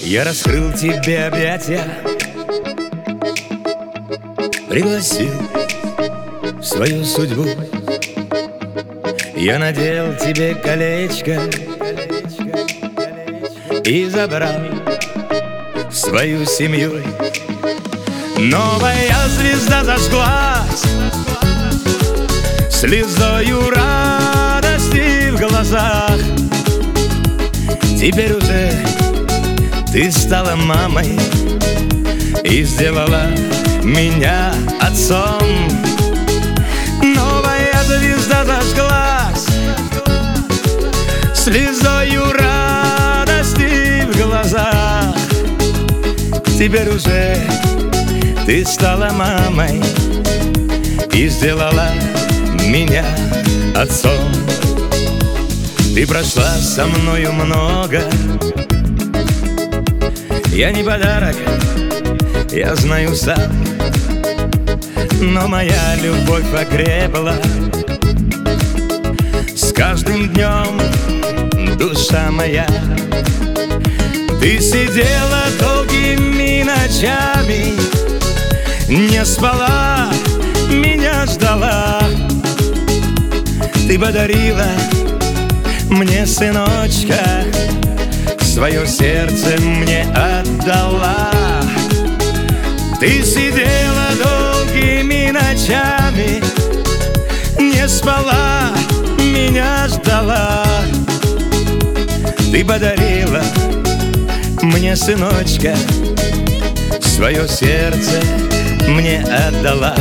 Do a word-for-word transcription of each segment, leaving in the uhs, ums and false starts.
Я раскрыл тебе объятия, пригласил в свою судьбу. Я надел тебе колечко и забрал свою семью. Новая звезда зажглась слезою радости в глазах. Теперь уже ты стала мамой и сделала меня отцом. Новая звезда зажглась слезою радости в глазах. Теперь уже ты стала мамой и сделала меня отцом. Ты прошла со мною много. Я не подарок, я знаю сам, но моя любовь окрепла с каждым днем, душа моя. Ты сидела долгими ночами, не спала, меня ждала. Ты подарила мне сыночка, свое сердце мне отдала. Ты сидела долгими ночами, не спала, меня ждала. Ты подарила мне сыночка, свое сердце мне отдала.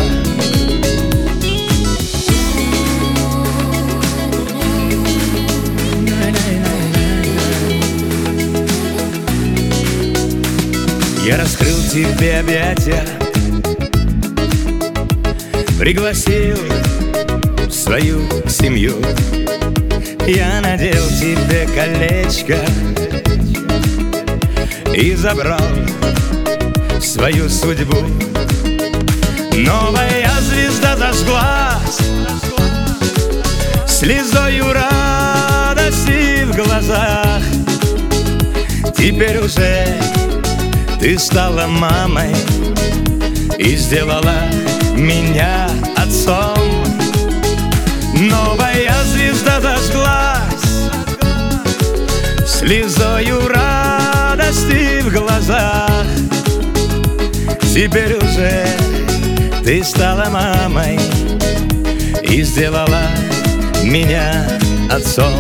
Я раскрыл тебе объятия, пригласил в свою семью. Я надел тебе колечко и забрал свою судьбу. Новая звезда зажглась слезою радости в глазах. Теперь уже ты стала мамой и сделала меня отцом. Новая звезда зажглась слезою радости в глазах. Теперь уже ты стала мамой и сделала меня отцом.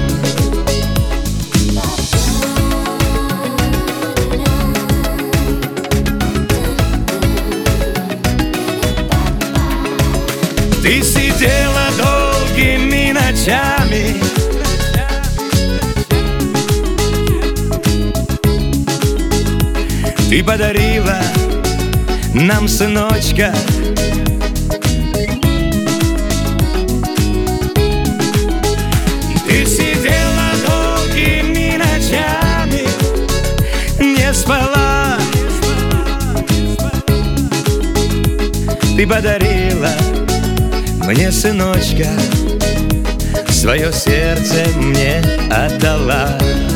Ты сидела долгими ночами, ты подарила нам сыночка. Ты сидела долгими ночами, не спала. Ты подарила мне сыночка, свое сердце мне отдала.